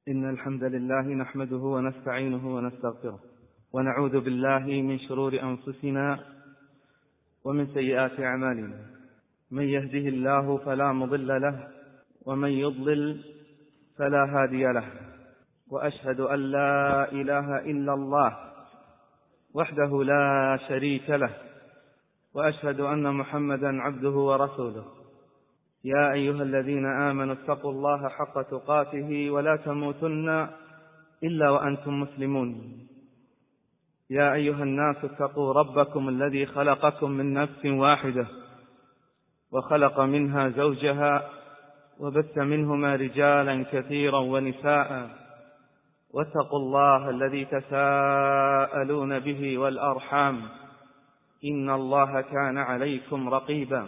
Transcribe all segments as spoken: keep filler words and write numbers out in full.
إن الحمد لله نحمده ونستعينه ونستغفره ونعوذ بالله من شرور أنفسنا ومن سيئات أعمالنا. من يهده الله فلا مضل له ومن يضلل فلا هادي له، وأشهد أن لا إله إلا الله وحده لا شريك له، وأشهد أن محمدا عبده ورسوله. يا أيها الذين آمنوا اتقوا الله حق تقاته ولا تموتن إلا وأنتم مسلمون. يا أيها الناس اتقوا ربكم الذي خلقكم من نفس واحدة وخلق منها زوجها وبث منهما رجالا كثيرا ونساء، واتقوا الله الذي تساءلون به والأرحام إن الله كان عليكم رقيبا.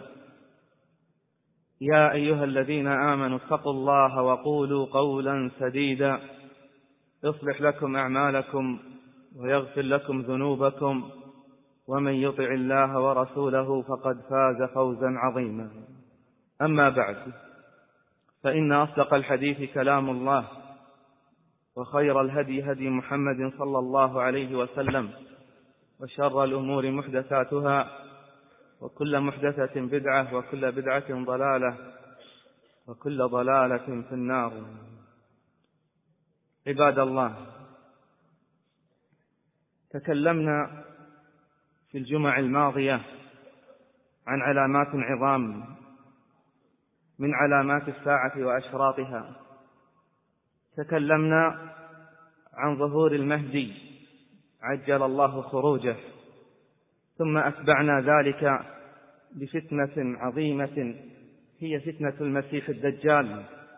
يا أيها الذين آمنوا اتقوا الله وقولوا قولا سديدا يصلح لكم أعمالكم ويغفر لكم ذنوبكم، ومن يطع الله ورسوله فقد فاز فوزا عظيما. أما بعد، فإن أصدق الحديث كلام الله، وخير الهدي هدي محمد صلى الله عليه وسلم، وشر الأمور محدثاتها، وكل محدثة بدعة، وكل بدعة ضلالة، وكل ضلالة في النار. عباد الله، تكلمنا في الجمع الماضية عن علامات عظام من علامات الساعة وأشراطها. تكلمنا عن ظهور المهدي عجل الله خروجه، ثم أتبعنا ذلك بفتنة عظيمة هي فتنة المسيح الدجال،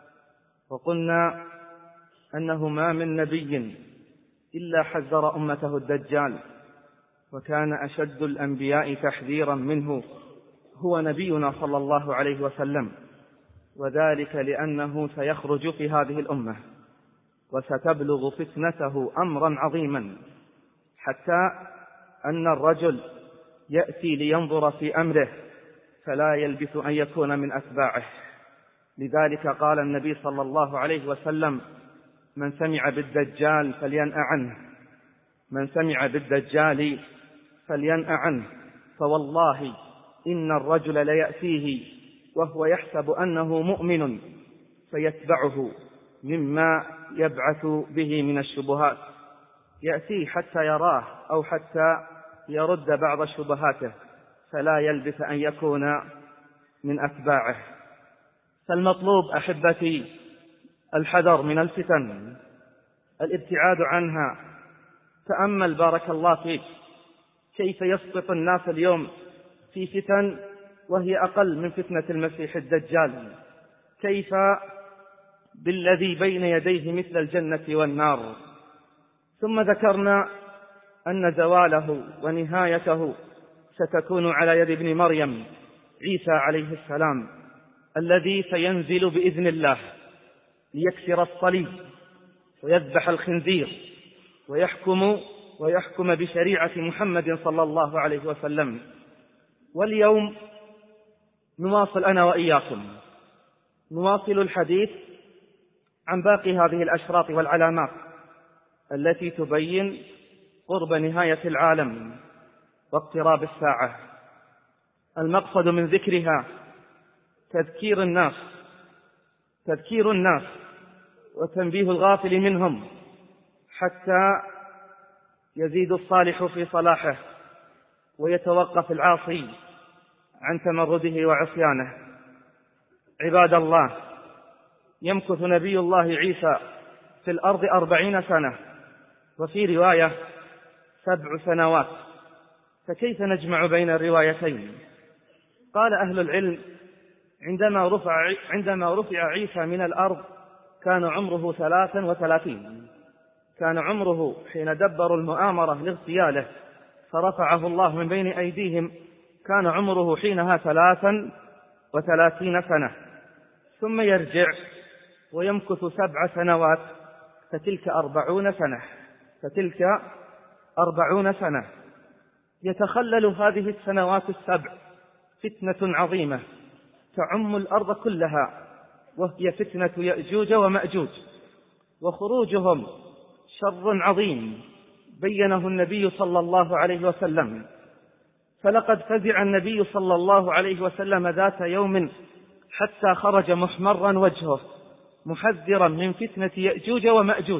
وقلنا أنه ما من نبي إلا حذر أمته الدجال، وكان أشد الأنبياء تحذيرا منه هو نبينا صلى الله عليه وسلم، وذلك لأنه سيخرج في هذه الأمة وستبلغ فتنته أمرا عظيما، حتى أن الرجل يأتي لينظر في أمره فلا يلبث أن يكون من أتباعه. لذلك قال النبي صلى الله عليه وسلم: من سمع بالدجال فلينأ عنه، من سمع بالدجال فلينأ عنه، فوالله إن الرجل ليأتيه وهو يحسب أنه مؤمن فيتبعه مما يبعث به من الشبهات، يأتيه حتى يراه أو حتى يرد بعض شبهاته، فلا يلبث أن يكون من أتباعه. فالمطلوب أحبتي الحذر من الفتن، الابتعاد عنها. تأمل بارك الله فيك كيف يسقط الناس اليوم في فتن وهي أقل من فتنة المسيح الدجال، كيف بالذي بين يديه مثل الجنة والنار. ثم ذكرنا أن زواله ونهايته ستكون على يد ابن مريم عيسى عليه السلام، الذي سينزل بإذن الله ليكسر الصليب ويذبح الخنزير ويحكم ويحكم بشريعة محمد صلى الله عليه وسلم. واليوم نواصل أنا وإياكم نواصل الحديث عن باقي هذه الأشراط والعلامات التي تبين قرب نهاية العالم واقتراب الساعة. المقصد من ذكرها تذكير الناس تذكير الناس وتنبيه الغافل منهم، حتى يزيد الصالح في صلاحه ويتوقف العاصي عن تمرده وعصيانه. عباد الله، يمكث نبي الله عيسى في الأرض أربعين سنة، وفي رواية سبع سنوات، فكيف نجمع بين الروايتين؟ قال أهل العلم: عندما رفع, عندما رفع عيسى من الأرض كان عمره ثلاثا وثلاثين، كان عمره حين دبروا المؤامرة لاغتياله فرفعه الله من بين أيديهم، كان عمره حينها ثلاثا وثلاثين سنة، ثم يرجع ويمكث سبع سنوات، فتلك أربعون سنة فتلك أربعون سنة يتخلل هذه السنوات السبع فتنة عظيمة تعم الأرض كلها، وهي فتنة يأجوج ومأجوج. وخروجهم شر عظيم بينه النبي صلى الله عليه وسلم. فلقد فزع النبي صلى الله عليه وسلم ذات يوم حتى خرج محمرا وجهه محذرا من فتنة يأجوج ومأجوج.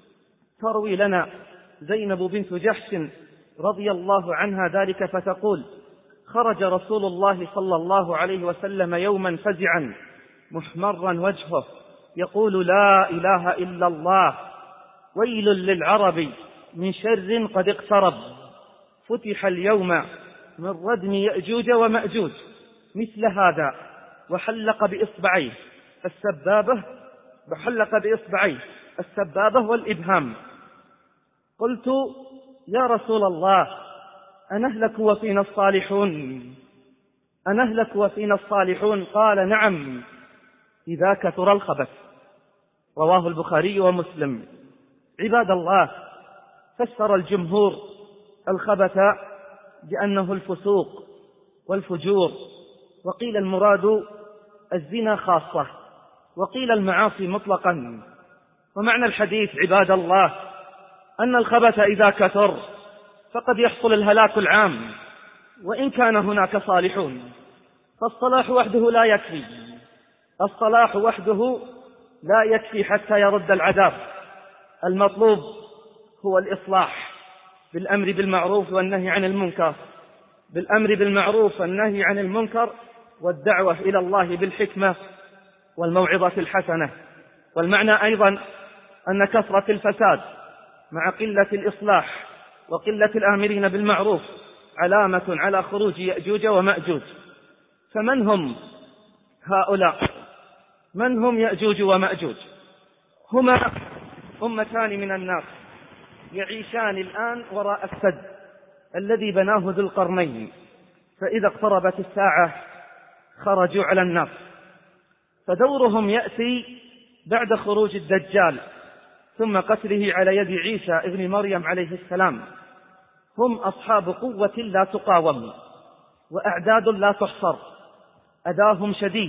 تروي لنا زينب بنت جحش رضي الله عنها ذلك فتقول: خرج رسول الله صلى الله عليه وسلم يوما فزعا محمرا وجهه يقول: لا إله إلا الله، ويل للعرب من شر قد اقترب، فتح اليوم من ردم يأجوج ومأجوج، مثل هذا، وحلق بإصبعيه السبابة وحلق بإصبعيه السبابة والإبهام. قلت: يا رسول الله، أنهلك وفينا الصالحون أنهلك وفينا الصالحون؟ قال: نعم، إذا كثر الخبث. رواه البخاري ومسلم. عباد الله، فسر الجمهور الخبث بأنه الفسوق والفجور، وقيل المراد الزنا خاصة، وقيل المعاصي مطلقا. ومعنى الحديث عباد الله أن الخبث إذا كثر فقد يحصل الهلاك العام، وإن كان هناك صالحون، فالصلاح وحده لا يكفي الصلاح وحده لا يكفي حتى يرد العذاب. المطلوب هو الإصلاح بالأمر بالمعروف والنهي عن المنكر بالأمر بالمعروف والنهي عن المنكر والدعوة إلى الله بالحكمة والموعظة الحسنة. والمعنى أيضا أن كثرة الفساد مع قلة الإصلاح وقلة الآمرين بالمعروف علامة على خروج يأجوج ومأجوج. فمن هم هؤلاء؟ من هم يأجوج ومأجوج؟ هما أمتان من الناس يعيشان الآن وراء السد الذي بناه ذو القرنين، فإذا اقتربت الساعة خرجوا على الناس. فدورهم يأتي بعد خروج الدجال ثم قتله على يد عيسى ابن مريم عليه السلام. هم أصحاب قوة لا تقاوم وأعداد لا تحصر، أذاهم شديد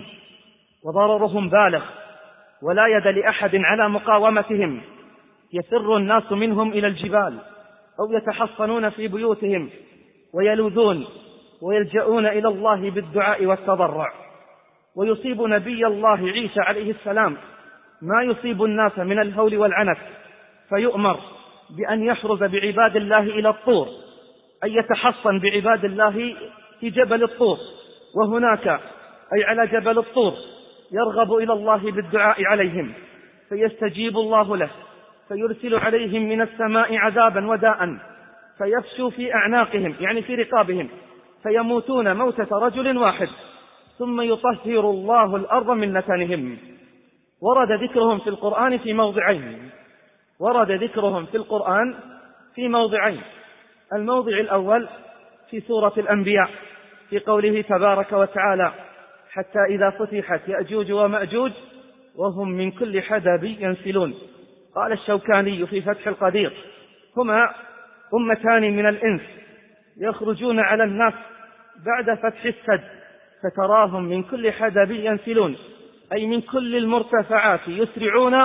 وضررهم بالغ، ولا يد لأحد على مقاومتهم. يفر الناس منهم إلى الجبال أو يتحصنون في بيوتهم ويلوذون ويلجؤون إلى الله بالدعاء والتضرع. ويصيب نبي الله عيسى عليه السلام ما يصيب الناس من الهول والعنف، فيؤمر بأن يحرز بعباد الله إلى الطور، أن يتحصن بعباد الله في جبل الطور، وهناك أي على جبل الطور يرغب إلى الله بالدعاء عليهم، فيستجيب الله له، فيرسل عليهم من السماء عذابا وداء فيفشو في أعناقهم، يعني في رقابهم، فيموتون موتة رجل واحد، ثم يطهر الله الأرض من نتنهم. ورد ذكرهم في القرآن في موضعين ورد ذكرهم في القرآن في موضعين الموضع الأول في سورة الأنبياء في قوله تبارك وتعالى: حتى إذا فتحت يأجوج ومأجوج وهم من كل حدب ينسلون. قال الشوكاني في فتح القدير: هما أمتان من الإنس يخرجون على الناس بعد فتح السد، فتراهم من كل حدب ينسلون، أي من كل المرتفعات يسرعون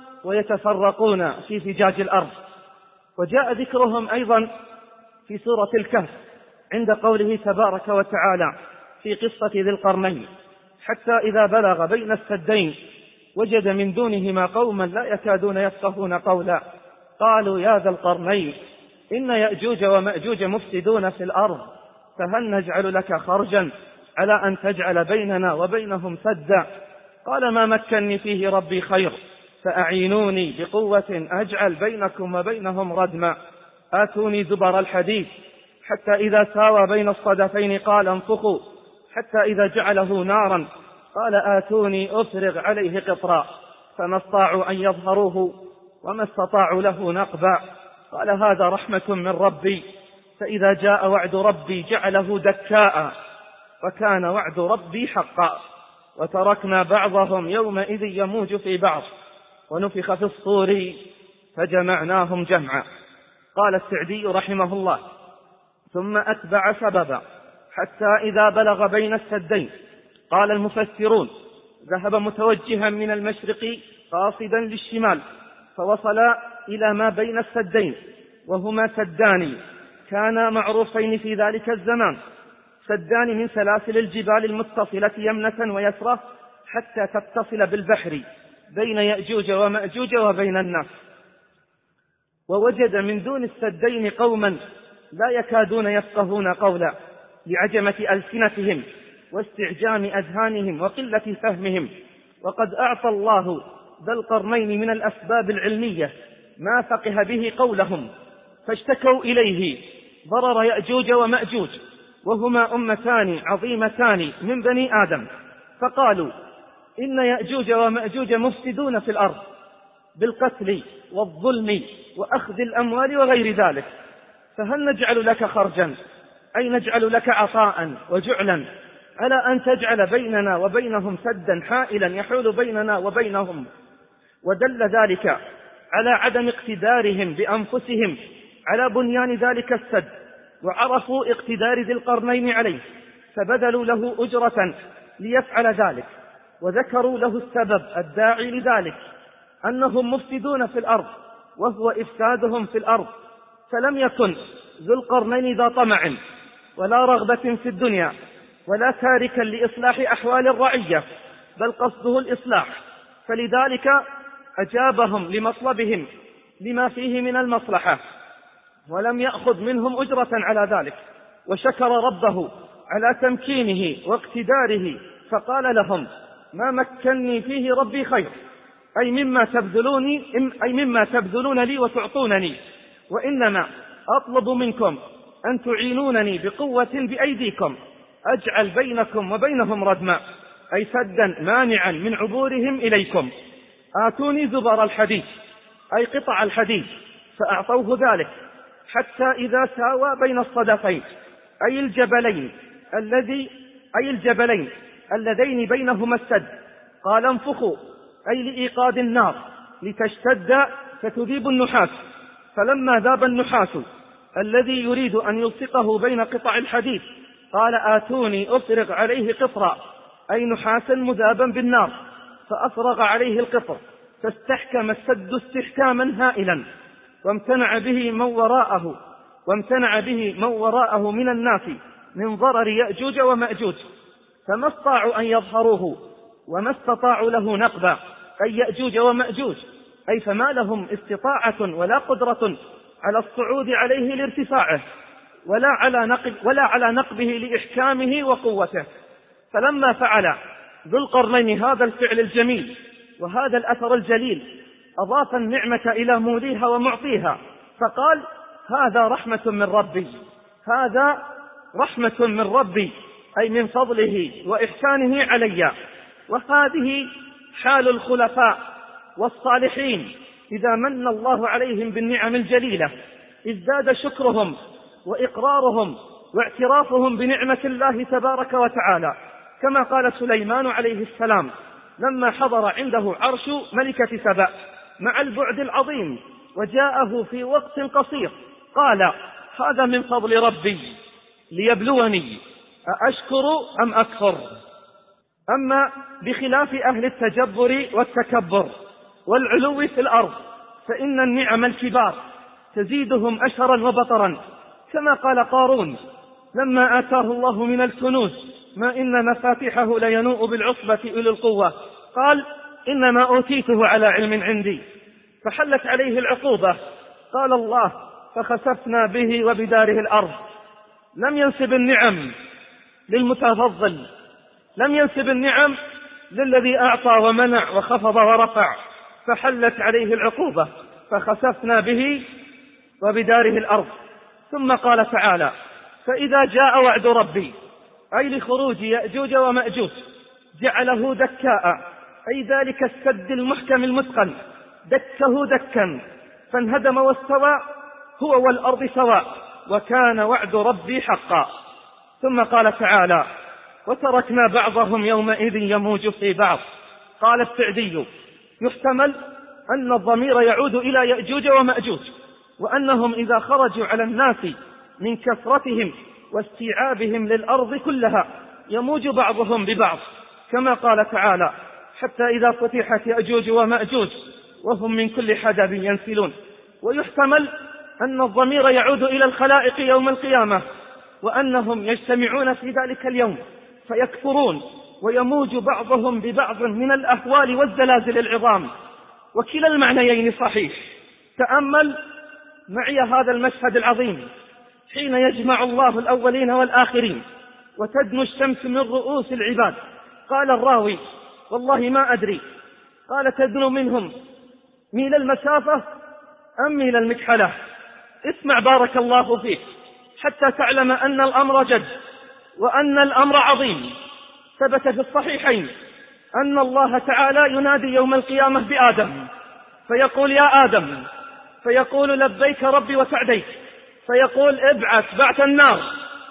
ويتفرقون في فجاج الأرض. وجاء ذكرهم أيضا في سورة الكهف عند قوله تبارك وتعالى في قصة ذي القرنين: حتى إذا بلغ بين السدين وجد من دونهما قوما لا يكادون يفقهون قولا قالوا يا ذا القرنين إن يأجوج ومأجوج مفسدون في الأرض فهل نجعل لك خرجا على أن تجعل بيننا وبينهم سدا؟ قال ما مكنني فيه ربي خير فأعينوني بقوة أجعل بينكم وبينهم ردما آتوني زبر الحديد حتى إذا ساوى بين الصدفين قال انفخوا حتى إذا جعله نارا قال آتوني أفرغ عليه قطرا فما استطاعوا أن يظهروه وما استطاعوا له نقبا قال هذا رحمة من ربي فإذا جاء وعد ربي جعله دكاء وكان وعد ربي حقا وتركنا بعضهم يومئذ يموج في بعض ونفخ في الصور فجمعناهم جمعا. قال السعدي رحمه الله: ثم أتبع سببا حتى إذا بلغ بين السدين. قال المفسرون: ذهب متوجها من المشرق قاصدا للشمال فوصل إلى ما بين السدين، وهما سدان كانا معروفين في ذلك الزمان، سدان من سلاسل الجبال المتصلة يمنة ويسرى حتى تتصل بالبحر بين يأجوج ومأجوج وبين الناس. ووجد من دون السدين قوما لا يكادون يفقهون قولا لعجمة ألسنتهم واستعجام أذهانهم وقلة فهمهم، وقد أعطى الله ذا القرنين من الأسباب العلمية ما فقه به قولهم، فاشتكوا إليه ضرر يأجوج ومأجوج، وهما أمتان عظيمتان من بني آدم، فقالوا إن يأجوج ومأجوج مفسدون في الأرض بالقتل والظلم وأخذ الأموال وغير ذلك، فهل نجعل لك خرجا، أي نجعل لك عطاء وجعلا على أن تجعل بيننا وبينهم سدا حائلا يحول بيننا وبينهم؟ ودل ذلك على عدم اقتدارهم بأنفسهم على بنيان ذلك السد، وعرفوا اقتدار ذي القرنين عليه فبذلوا له أجرة ليفعل ذلك، وذكروا له السبب الداعي لذلك أنهم مفسدون في الأرض وهو إفسادهم في الأرض. فلم يكن ذو القرنين ذا طمع ولا رغبة في الدنيا ولا تاركا لإصلاح أحوال الرعية، بل قصده الإصلاح، فلذلك أجابهم لمطلبهم لما فيه من المصلحة، ولم يأخذ منهم أجرة على ذلك، وشكر ربه على تمكينه واقتداره، فقال لهم ما مكنني فيه ربي خير، أي مما تبذلوني أي مما تبذلون لي وتعطونني، وإنما أطلب منكم أن تعينونني بقوة بأيديكم أجعل بينكم وبينهم ردما، أي سدا مانعا من عبورهم إليكم. آتوني زبر الحديد، أي قطع الحديد، فأعطوه ذلك حتى إذا ساوى بين الصدفين، أي الجبلين الذي أي الجبلين اللذين بينهما السد، قال انفخوا، أي لإيقاد النار لتشتد فتذيب النحاس، فلما ذاب النحاس الذي يريد أن يلصقه بين قطع الحديد قال آتوني أفرغ عليه قطرا، أي نحاسا مذابا بالنار، فأفرغ عليه القطر فاستحكم السد استحكاما هائلا، وامتنع به من وراءه وامتنع به من وراءه من الناس من ضرر يأجوج ومأجوج، فما استطاعوا أن يظهروه وما استطاعوا له نقبا، أي يأجوج ومأجوج، أي فما لهم استطاعة ولا قدرة على الصعود عليه لارتفاعه، ولا على نقب ولا على نقبه لإحكامه وقوته. فلما فعل ذو القرنين هذا الفعل الجميل وهذا الأثر الجليل أضاف النعمة إلى موليها ومعطيها، فقال هذا رحمة من ربي، هذا رحمة من ربي، أي من فضله وإحسانه علي. وهذه حال الخلفاء والصالحين إذا من الله عليهم بالنعم الجليلة، ازداد شكرهم وإقرارهم واعترافهم بنعمة الله تبارك وتعالى، كما قال سليمان عليه السلام لما حضر عنده عرش ملكة سبأ مع البعد العظيم وجاءه في وقت قصير، قال هذا من فضل ربي ليبلوني أأشكر أم أكفر. أما بخلاف أهل التجبر والتكبر والعلو في الأرض فإن النعم الكبار تزيدهم أشرا وبطرا، كما قال قارون لما آتاه الله من الكنوز ما إن مفاتحه لينوء بالعصبة أولي القوة، قال إنما أوتيته على علم عندي، فحلت عليه العقوبة، قال الله فخسفنا به وبداره الأرض. لم ينسب النعم للمتفضل، لم ينسب النعم للذي أعطى ومنع وخفض ورفع، فحلت عليه العقوبة فخسفنا به وبداره الأرض. ثم قال تعالى فإذا جاء وعد ربي، أي لخروج يأجوج ومأجوج، جعله دكاء، أي ذلك السد المحكم المتقن دكه دكا فانهدم واستوى هو والأرض سواء، وكان وعد ربي حقا. ثم قال تعالى وتركنا بعضهم يومئذ يموج في بعض. قال السعدي يحتمل أن الضمير يعود إلى يأجوج ومأجوج، وأنهم إذا خرجوا على الناس من كثرتهم واستيعابهم للأرض كلها يموج بعضهم ببعض، كما قال تعالى حتى إذا فتحت يأجوج ومأجوج وهم من كل حدب ينسلون. ويحتمل أن الضمير يعود إلى الخلائق يوم القيامة، وأنهم يجتمعون في ذلك اليوم فيكفرون ويموج بعضهم ببعض من الأهوال والزلازل العظام، وكلا المعنيين صحيح. تأمل معي هذا المشهد العظيم حين يجمع الله الأولين والآخرين وتدنو الشمس من رؤوس العباد. قال الراوي: والله ما أدري، قال: تدنو منهم ميل المسافة أم ميل المكحلة؟ اسمع بارك الله فيك حتى تعلم أن الأمر جد وأن الأمر عظيم. ثبت في الصحيحين أن الله تعالى ينادي يوم القيامة بآدم فيقول: يا آدم، فيقول: لبيك ربي وسعديك. فيقول: ابعث بعث النار.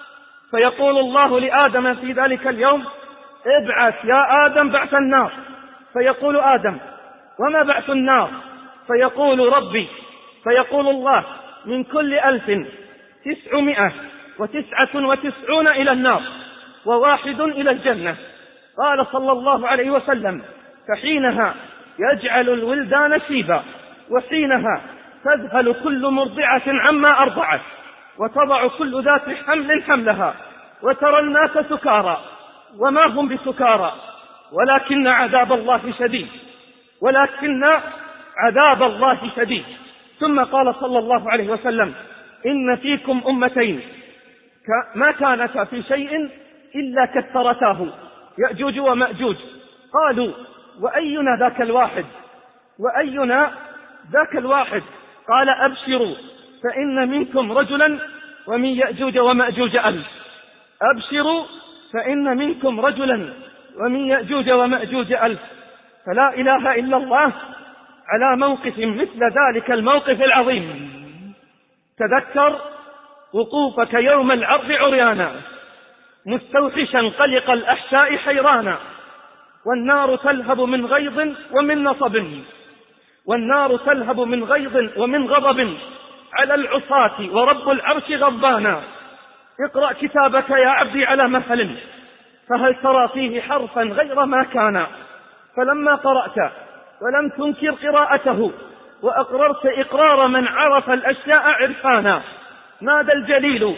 فيقول الله لآدم في ذلك اليوم: ابعث يا آدم بعث النار. فيقول آدم: وما بعث النار؟ فيقول: ربي. فيقول الله: من كل ألف تسعمائة وتسعة وتسعون إلى النار وواحد إلى الجنة. قال صلى الله عليه وسلم: فحينها يجعل الولدان شيبا، وحينها تذهل كل مرضعة عما أرضعت، وتضع كل ذات حمل حملها، وترى الناس سكارى وما هم بسكارى ولكن عذاب الله شديد، ولكن عذاب الله شديد. ثم قال صلى الله عليه وسلم: إن فيكم أمتين ما كانتا في شيء إلا كثرتاه، يأجوج ومأجوج. قالوا: وأينا ذاك الواحد؟ وأينا ذاك الواحد؟ قال: أبشروا فإن منكم رجلا ومن يأجوج ومأجوج ألف. أبشروا فإن منكم رجلا ومن يأجوج ومأجوج ألف. فلا إله إلا الله على موقف مثل ذلك الموقف العظيم. تذكر وقوفك يوم العرض عريانا مستوحشا قلق الأحشاء حيرانا، والنار تلهب من غيظ ومن نصب، والنار تلهب من غيظ ومن غضب على العصاة ورب العرش غضبانا. اقرأ كتابك يا عبدي على مهل، فهل ترى فيه حرفا غير ما كان؟ فلما قرأت ولم تنكر قراءته وأقررت إقرار من عرف الأشياء عرفانا، نادى الجليل: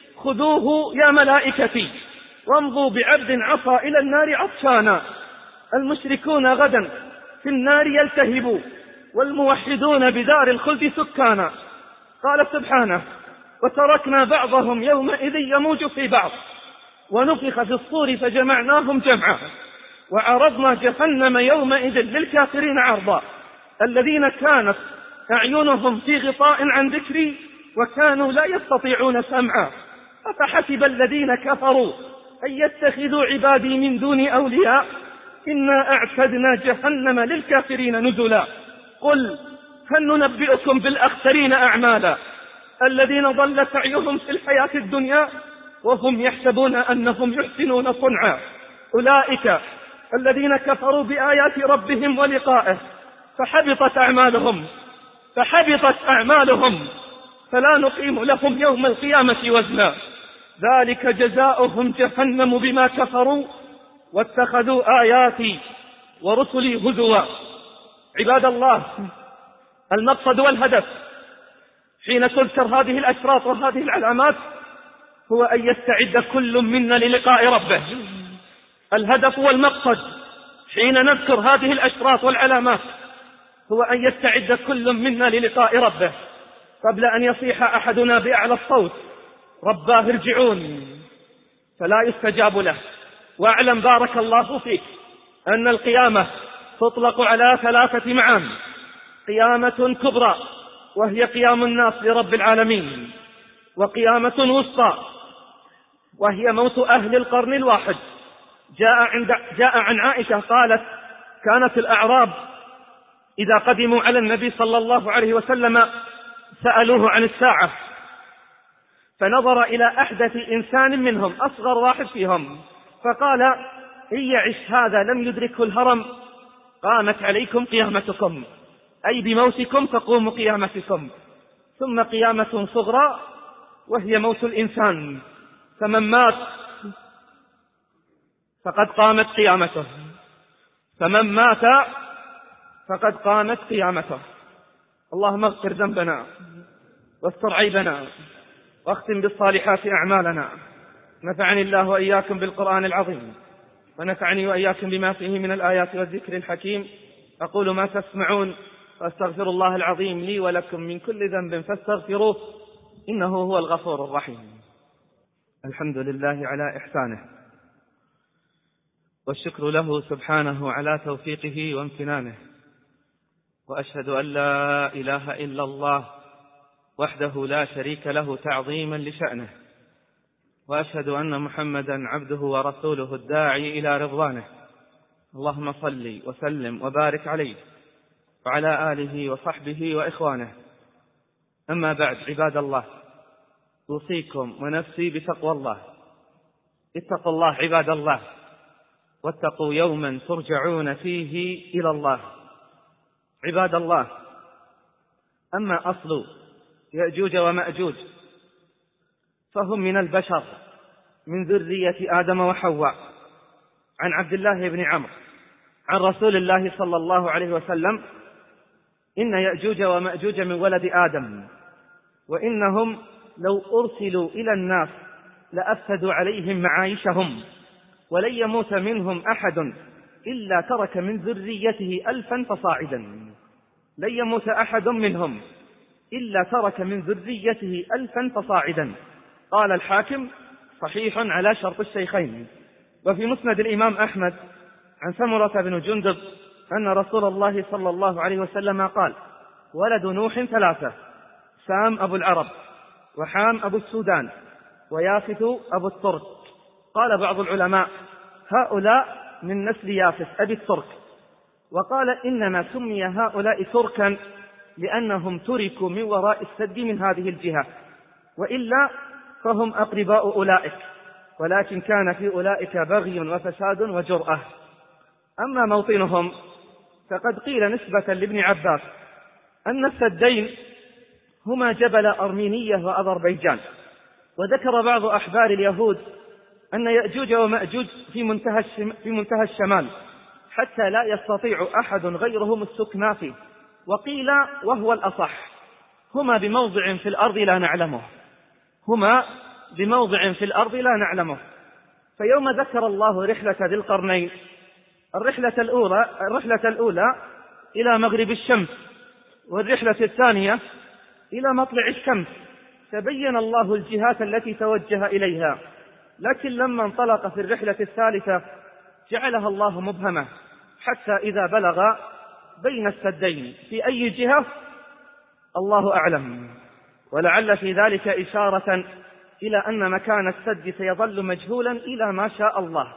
خذوه يا ملائكتي وامضوا بعبد عصى إلى النار عطشانا. المشركون غدا في النار يلتهبوا، والموحدون بدار الخلد سكانا. قال سبحانه: وتركنا بعضهم يومئذ يموج في بعض، ونفخ في الصور فجمعناهم جمعا، وعرضنا جهنم يومئذ للكافرين عرضا، الذين كانت أعينهم في غطاء عن ذكري وكانوا لا يستطيعون سمعا. أفحسب الذين كفروا أن يتخذوا عبادي من دون أولياء، إنا أعتدنا جهنم للكافرين نزلا. قل هل ننبئكم بالأخسرين أعمالا، الذين ضل سعيهم في الحياة الدنيا وهم يحسبون أنهم يحسنون صنعا. أولئك الذين كفروا بآيات ربهم ولقائه فحبطت أعمالهم فحبطت أعمالهم فلا نقيم لهم يوم القيامة وزنا، ذلك جزاؤهم جهنم بما كفروا واتخذوا آياتي ورسلي هزوا. عباد الله، المقصد والهدف حين تذكر هذه الأشراط وهذه العلامات هو أن يستعد كل منا للقاء ربه. الهدف والمقصد حين نذكر هذه الأشراط والعلامات هو أن يستعد كل منا للقاء ربه قبل أن يصيح أحدنا بأعلى الصوت: رباه ارجعون، فلا يستجاب له. واعلم بارك الله فيك أن القيامة تطلق على ثلاثة معان: قيامة كبرى وهي قيام الناس لرب العالمين، وقيامة وسطى وهي موت أهل القرن الواحد. جاء, عند جاء عن عائشة قالت: كانت الأعراب إذا قدموا على النبي صلى الله عليه وسلم سألوه عن الساعة، فنظر إلى أحدث إنسان منهم أصغر واحد فيهم فقال: إن يعش هذا لم يدركه الهرم قامت عليكم قيامتكم، أي بموتكم تقوم قيامتكم. ثم قيامة صغرى وهي موت الإنسان، فمن مات فقد قامت قيامته، فمن مات فقد قامت قيامته. اللهم اغفر ذنبنا واستر عيبنا واختم بالصالحات أعمالنا. نفعني الله وإياكم بالقرآن العظيم، ونفعني وإياكم بما فيه من الآيات والذكر الحكيم. أقول ما تسمعون، وأستغفر الله العظيم لي ولكم من كل ذنب فاستغفروه إنه هو الغفور الرحيم. الحمد لله على إحسانه، والشكر له سبحانه على توفيقه وامتنانه، وأشهد أن لا إله إلا الله وحده لا شريك له تعظيما لشأنه، وأشهد أن محمدا عبده ورسوله الداعي إلى رضوانه. اللهم صل وسلم وبارك عليه وعلى آله وصحبه وإخوانه. أما بعد، عباد الله، أوصيكم ونفسي بتقوى الله. اتقوا الله عباد الله، واتقوا يوما ترجعون فيه إلى الله. عباد الله، أما أصل يأجوج ومأجوج فهم من البشر من ذرية آدم وحواء. عن عبد الله بن عمرو عن رسول الله صلى الله عليه وسلم: إن يأجوج ومأجوج من ولد آدم، وإنهم لو أرسلوا إلى الناس لأفسدوا عليهم معايشهم، ولن يموت منهم أحد إلا ترك من ذريته ألفا فصاعدا. لن يموت أحد منهم إلا ترك من ذريته ألفا فصاعدا. قال الحاكم: صحيح على شرط الشيخين. وفي مسند الإمام أحمد عن سمرة بن جندب أن رسول الله صلى الله عليه وسلم قال: ولد نوح ثلاثة: سام أبو العرب، وحام أبو السودان، ويافث أبو الترك. قال بعض العلماء: هؤلاء من نسل يافث أبي الترك. وقال: إنما سمي هؤلاء تركا لأنهم تركوا من وراء السد من هذه الجهة، وإلا فهم أقرباء أولئك، ولكن كان في أولئك بغي وفساد وجرأة. أما موطنهم فقد قيل نسبة لابن عباس أن السدين هما جبل أرمينية وأذربيجان. وذكر بعض أحبار اليهود أن يأجوج ومأجوج في منتهى, في منتهى الشمال، حتى لا يستطيع أحد غيرهم السكنى فيه. وقيل وهو الأصح: هما بموضع في الأرض لا نعلمه هما بموضع في الأرض لا نعلمه فيوم ذكر الله رحلة ذي القرنين، الرحلة الأولى, الرحلة الأولى إلى مغرب الشمس، والرحلة الثانية إلى مطلع الشمس، تبين الله الجهات التي توجه إليها. لكن لما انطلق في الرحلة الثالثة جعلها الله مبهمة، حتى إذا بلغ بين السدين في أي جهة الله أعلم. ولعل في ذلك إشارة إلى أن مكان السد سيظل مجهولا إلى ما شاء الله.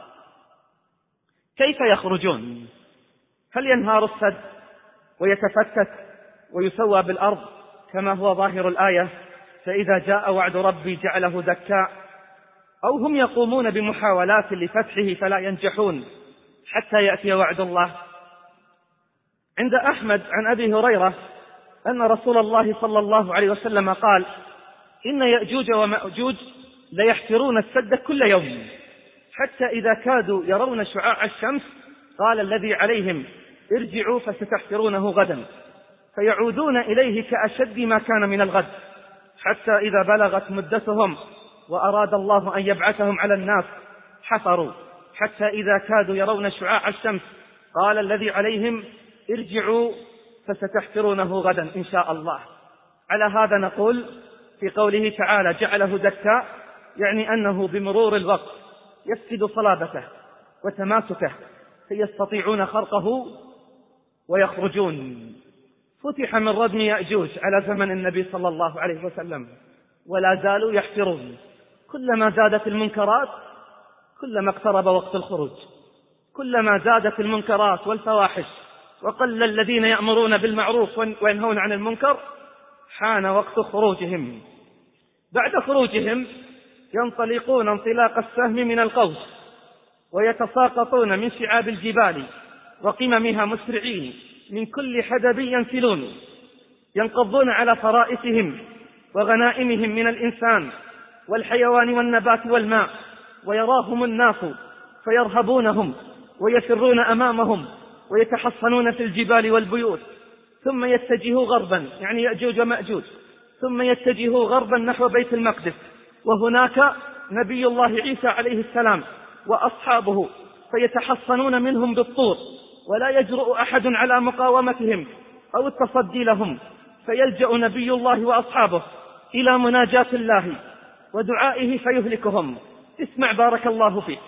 كيف يخرجون؟ هل ينهار السد ويتفتت ويسوى بالأرض كما هو ظاهر الآية: فإذا جاء وعد ربي جعله دكا، أو هم يقومون بمحاولات لفتحه فلا ينجحون حتى يأتي وعد الله؟ عند أحمد عن أبي هريرة أن رسول الله صلى الله عليه وسلم قال: إن يأجوج ومأجوج ليحفرون السد كل يوم، حتى إذا كادوا يرون شعاع الشمس قال الذي عليهم: ارجعوا فستحفرونه غدا، فيعودون إليه كأشد ما كان من الغد، حتى إذا بلغت مدتهم وأراد الله أن يبعثهم على الناس حفروا، حتى إذا كادوا يرون شعاع الشمس قال الذي عليهم: ارجعوا فستحفرونه غدا إن شاء الله. على هذا نقول في قوله تعالى: جعله دكا، يعني أنه بمرور الوقت يفقد صلابته وتماسكه فيستطيعون خرقه ويخرجون. فتح من ردم يأجوج على زمن النبي صلى الله عليه وسلم، ولا زالوا يحفرون. كلما زادت المنكرات كلما اقترب وقت الخروج، كلما زادت المنكرات والفواحش وقل الذين يأمرون بالمعروف وينهون عن المنكر حان وقت خروجهم. بعد خروجهم ينطلقون انطلاق السهم من القوس، ويتساقطون من شعاب الجبال وقممها مسرعين، من كل حدب ينسلون، ينقضون على فرائسهم وغنائمهم من الإنسان والحيوان والنبات والماء، ويراهم الناس فيرهبونهم ويفرون أمامهم ويتحصنون في الجبال والبيوت، ثم يتجهوا غربا، يعني يأجوج ومأجوج، ثم يتجهوا غربا نحو بيت المقدس، وهناك نبي الله عيسى عليه السلام وأصحابه، فيتحصنون منهم بالطور، ولا يجرؤ أحد على مقاومتهم أو التصدي لهم، فيلجأ نبي الله وأصحابه إلى مناجاة الله ودعائه فيهلكهم. اسمع بارك الله فيك.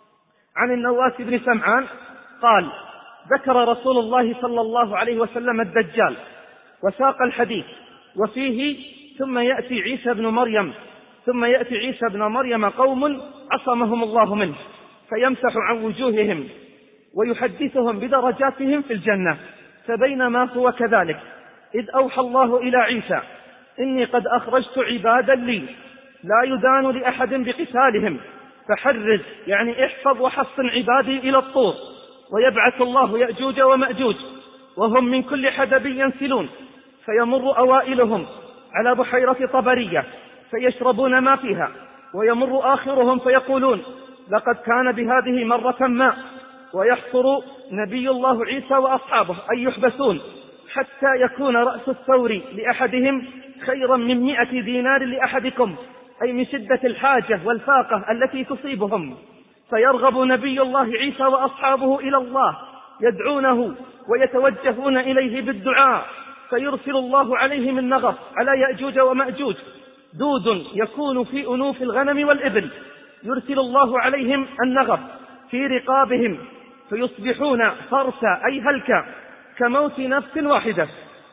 عن النواس بن سمعان قال: ذكر رسول الله صلى الله عليه وسلم الدجال وساق الحديث، وفيه: ثم يأتي عيسى بن مريم ثم يأتي عيسى بن مريم قوم عصمهم الله منه، فيمسح عن وجوههم ويحدثهم بدرجاتهم في الجنة. فبينما هو كذلك إذ أوحى الله إلى عيسى: إني قد أخرجت عبادا لي لا يدان لأحد بقتالهم، فحرز، يعني احفظ وحصن عبادي إلى الطور. ويبعث الله يأجوج ومأجوج وهم من كل حدب ينسلون، فيمر أوائلهم على بحيرة طبرية فيشربون ما فيها، ويمر آخرهم فيقولون: لقد كان بهذه مرة ماء. ويحصر نبي الله عيسى وأصحابه أن يحبسون حتى يكون رأس الثور لأحدهم خيرا من مئة دينار لأحدكم، أي من شدة الحاجة والفاقة التي تصيبهم. فيرغب نبي الله عيسى وأصحابه إلى الله، يدعونه ويتوجهون إليه بالدعاء، فيرسل الله عليهم النغص على يأجوج ومأجوج، دود يكون في أنوف الغنم والإبل، يرسل الله عليهم النغص في رقابهم، فيصبحون فرسا أي هلكا كموت نفس واحدة.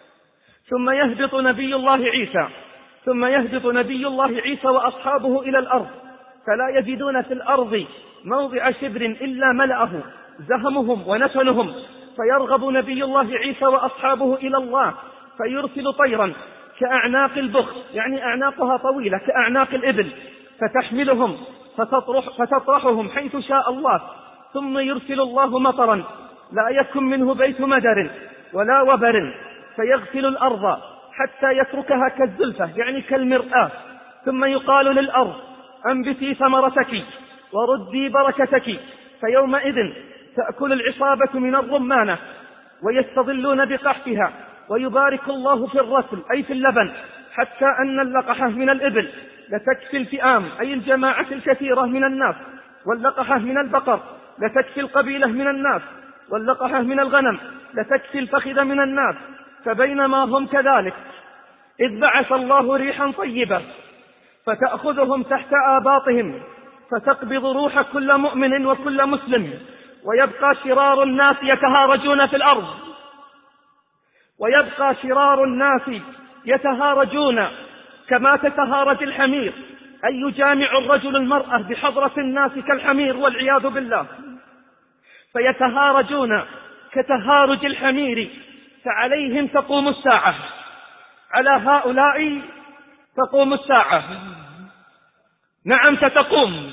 ثم يهبط نبي الله عيسى ثم يهبط نبي الله عيسى وأصحابه إلى الأرض، فلا يجدون في الأرض موضع شبر إلا ملأه زهمهم ونتنهم، فيرغب نبي الله عيسى وأصحابه إلى الله، فيرسل طيرا كأعناق البخت، يعني أعناقها طويلة كأعناق الإبل، فتحملهم فتطرح فتطرحهم حيث شاء الله. ثم يرسل الله مطرا لا يكن منه بيت مدر ولا وبر، فيغسل الأرض حتى يتركها كالزلفة، يعني كالمرآة. ثم يقال للأرض: أنبتي ثمرتك وردي بركتك، فيومئذ تأكل العصابة من الرمانة ويستظلون بقحفها، ويبارك الله في الرسل أي في اللبن، حتى أن اللقحة من الإبل لتكفي الفئام أي الجماعة الكثيرة من الناس، واللقحة من البقر لتكفي القبيلة من الناس، واللقحة من الغنم لتكفي الفخذ من الناس. فبينما هم كذلك إذ بعث الله ريحا طيبة فتأخذهم تحت آباطهم، فتقبض روح كل مؤمن وكل مسلم، ويبقى شرار الناس يتهارجون في الأرض ويبقى شرار الناس يتهارجون كما تتهارج الحمير، أي يجامع الرجل المرأة بحضرة الناس كالحمير والعياذ بالله، فيتهارجون كتهارج الحمير، فعليهم تقوم الساعة، على هؤلاء تقوم الساعة. نعم ستقوم،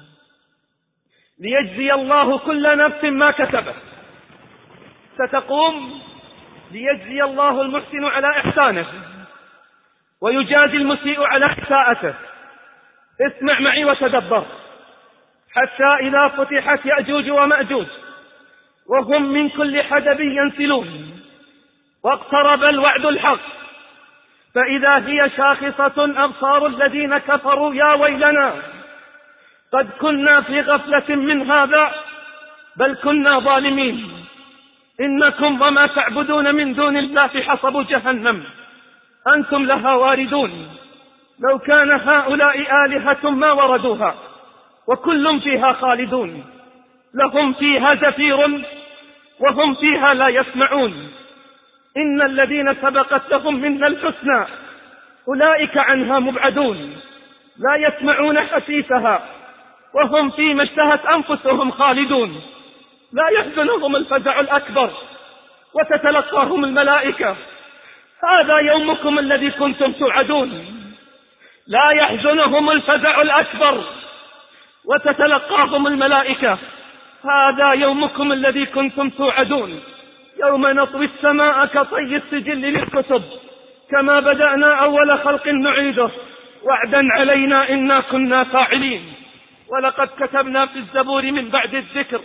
ليجزي الله كل نفس ما كسبت. ستقوم ليجزي الله المحسن على إحسانه ويجازي المسيء على إساءته. اسمع معي وتدبر. حتى إذا فتحت يأجوج ومأجوج وهم من كل حدب ينسلون، واقترب الوعد الحق، فإذا هي شاخصة أبصار الذين كفروا: يا ويلنا قد كنا في غفلة من هذا بل كنا ظالمين، إنكم وما تعبدون من دون الله حصب جهنم أنتم لها واردون، لو كان هؤلاء آلهة ما وردوها وكل فيها خالدون، لهم فيها زفير وهم فيها لا يسمعون، إن الذين سبقت لهم منا الحسنى أولئك عنها مبعدون، لا يسمعون حسيسها وهم فيما اشتهت أنفسهم خالدون، لا يحزنهم الفزع الأكبر وتتلقاهم الملائكة: هذا يومكم الذي كنتم توعدون. لا يحزنهم الفزع الأكبر وتتلقاهم الملائكة: هذا يومكم الذي كنتم توعدون. يوم نطوي السماء كطي السجل للكتب، كما بدأنا أول خلق نعيده، وعدا علينا إنا كنا فاعلين. ولقد كتبنا في الزبور من بعد الذكر: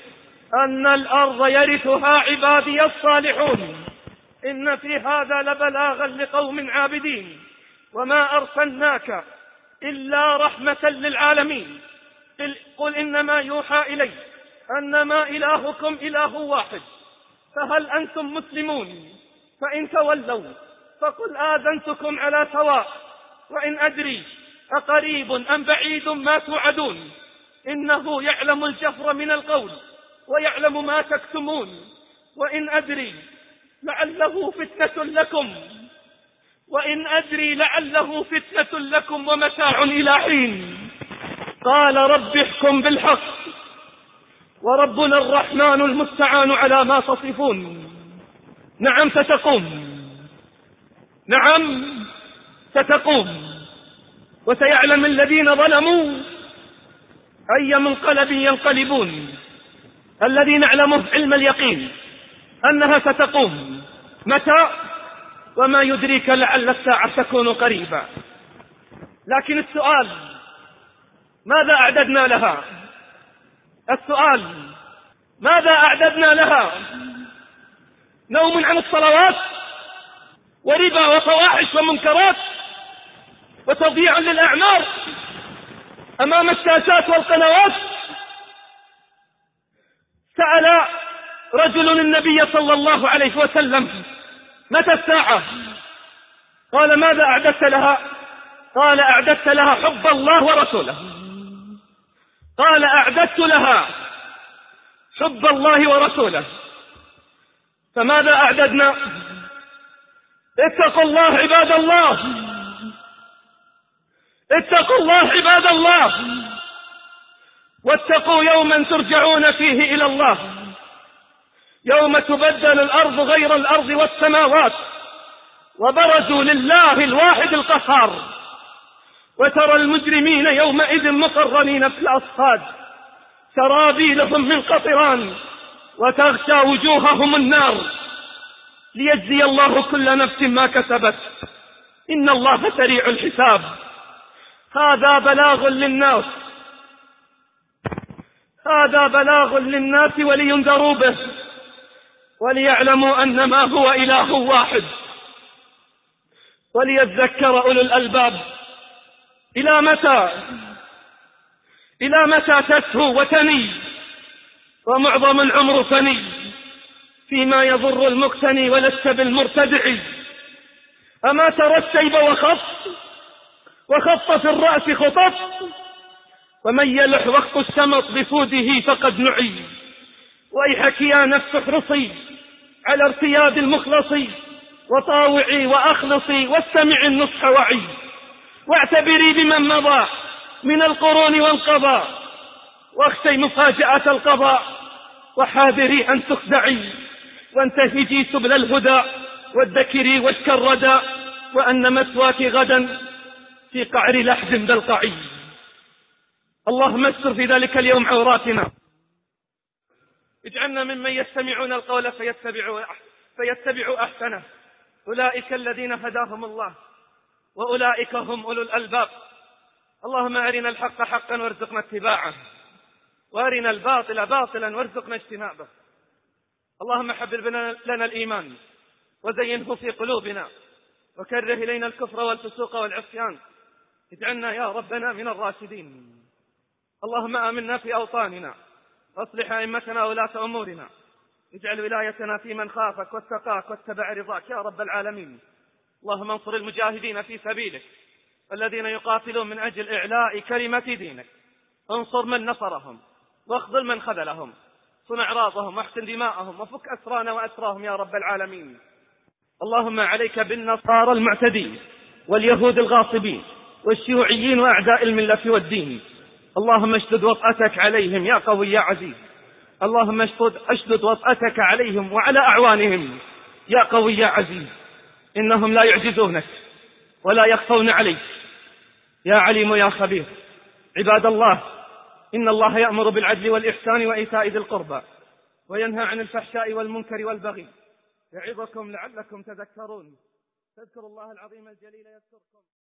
أن الأرض يرثها عبادي الصالحون إن في هذا لبلاغا لقوم عابدين وما أرسلناك إلا رحمة للعالمين قل إنما يوحى إلي أنما إلهكم إله واحد فهل أنتم مسلمون فإن تولوا فقل آذنتكم على سواء وإن أدري أقريب أم بعيد ما توعدون إنه يعلم الجهر من القول ويعلم ما تكتمون وإن أدري لعله فتنة لكم وإن أدري لعله فتنة لكم ومتاع إلى حين قال رب احكم بالحق وربنا الرحمن المستعان على ما تصفون. نعم ستقوم، نعم ستقوم، وسيعلم الذين ظلموا أي منقلب ينقلبون. الذي نعلمه علم اليقين أنها ستقوم. متى؟ وما يدريك لعل الساعة تكون قريبا. لكن السؤال ماذا أعددنا لها؟ السؤال ماذا أعددنا لها؟ نوم عن الصلوات وربا وفواحش ومنكرات وتضييع للأعمار أمام الشاشات والقنوات. سأل رجل النبي صلى الله عليه وسلم متى الساعة؟ قال ماذا أعددت لها؟ قال أعددت لها حب الله ورسوله. قال أعددت لها حب الله ورسوله. فماذا أعددنا؟ اتقوا الله عباد الله، اتقوا الله عباد الله، واتقوا يوما ترجعون فيه إلى الله يوم تبدل الأرض غير الأرض والسماوات وبرزوا لله الواحد القهار وترى المجرمين يومئذ مقرنين في الأصفاد سرابيلهم من قطران وتغشى وجوههم النار ليجزي الله كل نفس ما كسبت إن الله سريع الحساب. هذا بلاغ للناس، هذا بلاغ للناس ولينذروا به وليعلموا أنما هو إله واحد وليذكر أولو الألباب. إلى متى؟ إلى متى تسهو وتني ومعظم العمر فني فيما يضر المقتني ولست بالمرتدع؟ أما ترى الشيب وخط وخط في الرأس خطط ومن يلح وقت الشمط بفوده فقد نعي. ويحك يا نفس احرصي على ارتياد المخلصي وطاوعي وأخلصي واستمع النصح وعي واعتبري بمن مضى من القرون وانقضى واخشي مفاجأة القضاء وحاذري أن تخدعي وانتهجي سبل الهدى وادكري واشك الردى وأن مثواك غدا في قعر لحد بلقعي. اللهم استر في ذلك اليوم عوراتنا، اجعلنا ممن يستمعون القول فيتبعوا فيتبعوا أحسنه. أولئك الذين هداهم الله وأولئك هم أولو الألباب. اللهم أرنا الحق حقا وارزقنا اتباعه وأرنا الباطل باطلا وارزقنا اجتنابه. اللهم حبب لنا الإيمان وزينه في قلوبنا وكره إلينا الكفر والفسوق والعصيان اجعلنا يا ربنا من الراشدين. اللهم آمنا في أوطاننا واصلح أئمتنا وولاة أمورنا اجعل ولايتنا في من خافك واتقاك واتبع رضاك يا رب العالمين. اللهم انصر المجاهدين في سبيلك الذين يقاتلون من أجل إعلاء كلمة دينك. انصر من نصرهم واخذل من خذلهم، صن أعراضهم واحسن دماءهم وفك أسرانا وأسراهم يا رب العالمين. اللهم عليك بالنصارى المعتدين واليهود الغاصبين والشيوعيين وأعداء الملة والدين. اللهم اشدد وطأتك عليهم يا قوي يا عزيز. اللهم اشدد وطأتك عليهم وعلى أعوانهم يا قوي يا عزيز. إنهم لا يعجزونك ولا يخفون عليك يا عليم يا خبير. عباد الله، إن الله يأمر بالعدل والإحسان وإيتاء ذي القربى وينهى عن الفحشاء والمنكر والبغي يعظكم لعلكم تذكرون. فاذكروا الله العظيم الجليل يذكركم.